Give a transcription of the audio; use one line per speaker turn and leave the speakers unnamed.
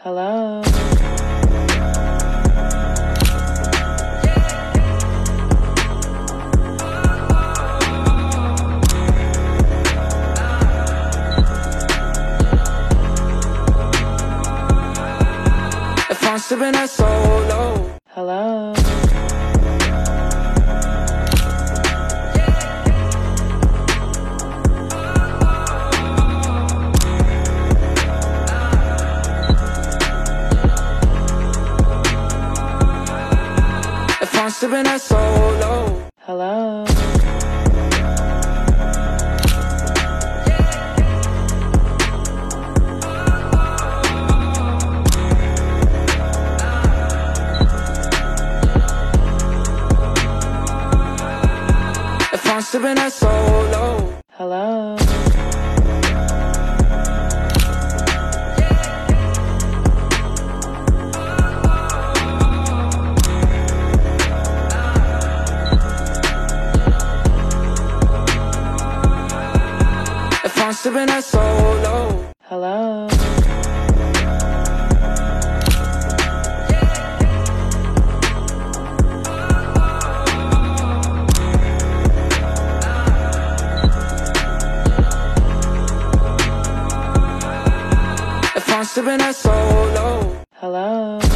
Hello?
If I'm sipping that solo.
Hello?
If I'm sipping that solo.
Hello?
If I'm sipping that solo.
Hello?
If I'm sipping that solo.
Hello?
If I'm sipping that solo.
Hello?